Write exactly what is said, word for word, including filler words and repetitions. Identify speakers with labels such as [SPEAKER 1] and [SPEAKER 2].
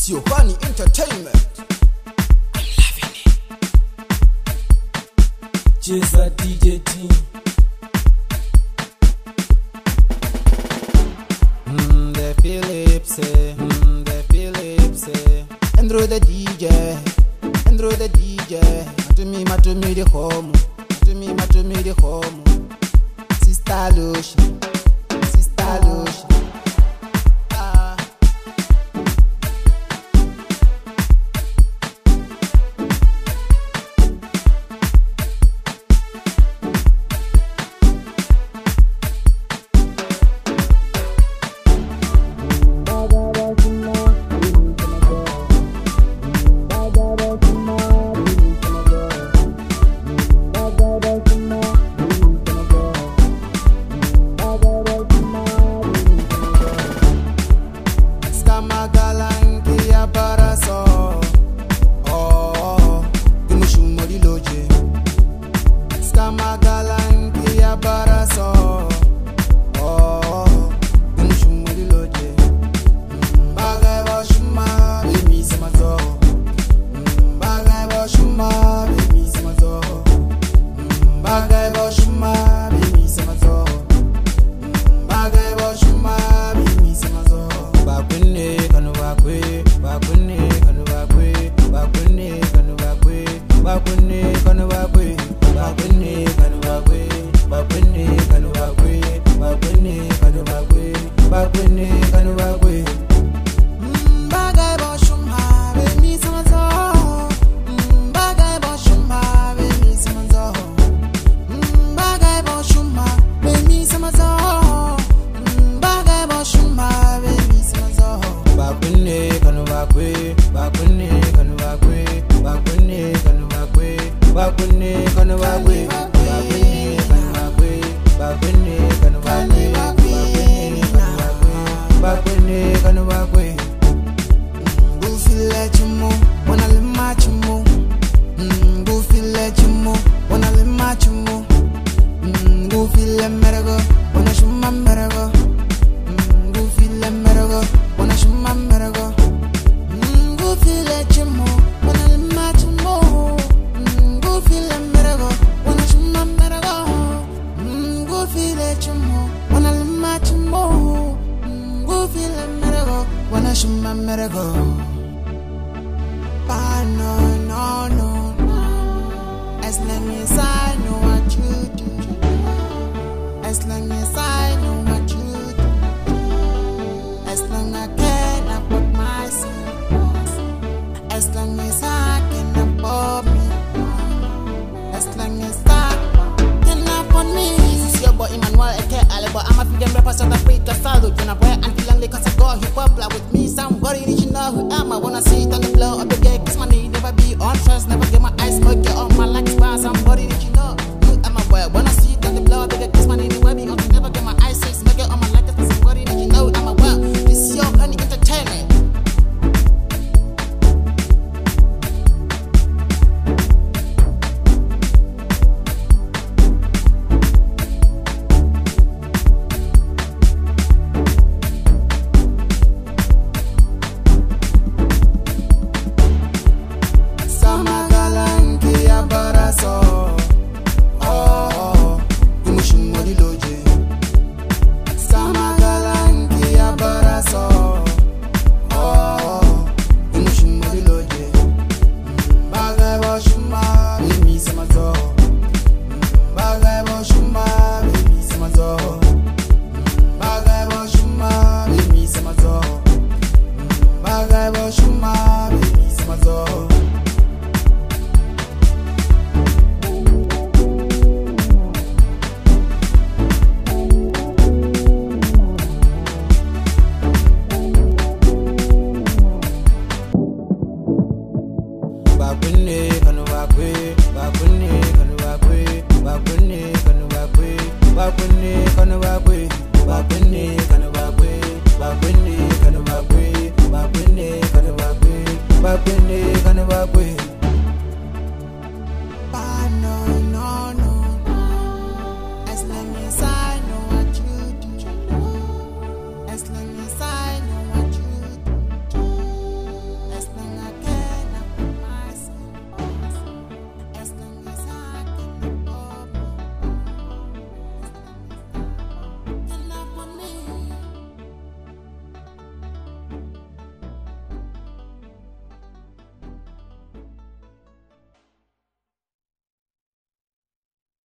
[SPEAKER 1] Siobani Entertainment. I'm loving it.
[SPEAKER 2] Cheza D J T.
[SPEAKER 1] Mm, the Philips, eh. Mm, the Philips, eh. And through the D J, and through the D J. Matumi, matumi the home, matumi, matumi the home. Sister Lucy, Sister Lucy. No, no, no, no. As long as I know what you do, as long as I know what you do, as long as I can afford myself, as long as I can afford me, as long as I can afford me. This is your boy Emmanuel, aka Alebo. I'm a freedom rapper, South Africa, Salute. When I wear until I'm like I go hip hop, like with me, somebody original. Who am I? Wanna see it on the floor of the gate, kiss my knee, never be on trust, never get my eyes smoke.